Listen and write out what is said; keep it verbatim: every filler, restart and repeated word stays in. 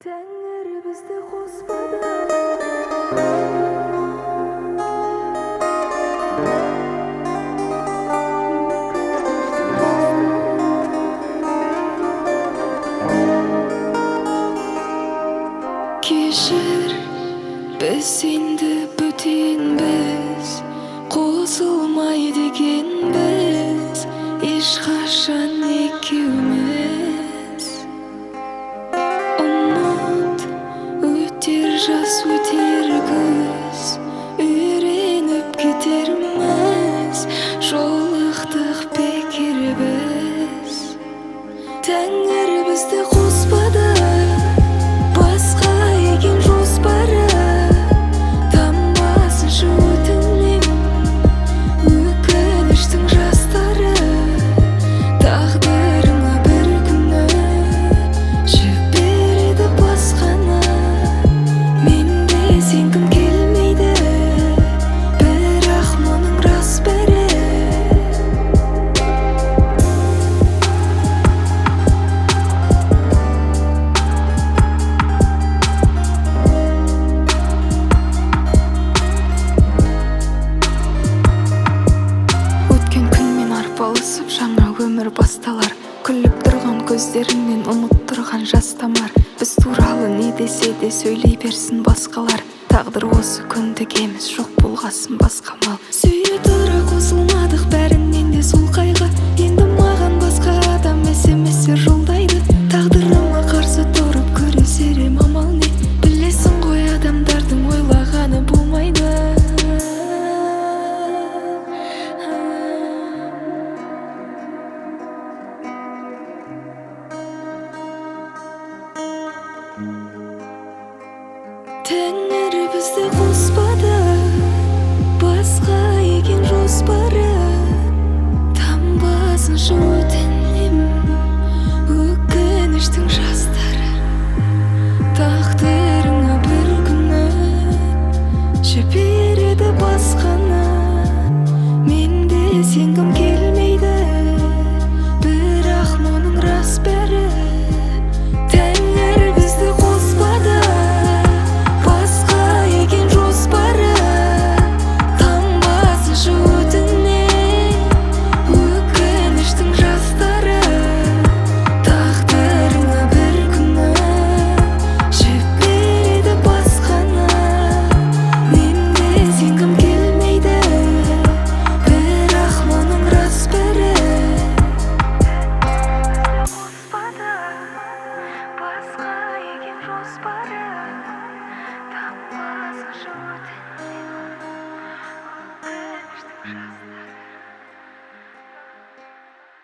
Тәңір бізді қоспады. Кешір, біз енді бөтенбіз, қосылмайды екенбіз ешқашан екеуміз. Ұмыт, өтер жас, өтер күз, үйреніп кетерміз, жолықтық бекер біз. Тәңір бізді қоспады, басқа екен жоспары. Тамбасыншы өтінем, өкініштің жастары. Тағдырыңа бір күні жібереді басқаны. Менде сенгім келмейді, бірақ мұның рас бәрі. Арпалысып жаңа өмір басталар, күліп тұрған көздеріңнен ұмыттырған жас тамар. Біз туралы не десе де сөйлей берсін басқалар, тағдыр осы көндігеміз, жоқ болғасын басқа мал. Сүйе тұра қосылмадық, бәрінен де сол қайғы. Енді маған басқа адам смс-тер жолдайды. Тағдырыма қарсы тұрып күресер ем, амал не? Білесің ғой, адамдардың ойлағаны болмайды. Тәңір бізді қоспады, басқа екен жоспары. Тамбасыншы өтінем, өкініштің жастары. Тағдырыңа бір күні жібереді басқаны. Менде сенгім келмейді, бірақ мұның рас бәрі. Тәңір бізді қоспады, басқа екен жоспары. Тамбасыншы өтінем, өкініштің жастары. Тағдырыңа бір күні жібереді басқаны. Менде сенгім келмейді, бірақ мұның рас бәрі. Қоспады, басқа екен жоспары. Тамбасыншы өтінем, өкініштің жастары.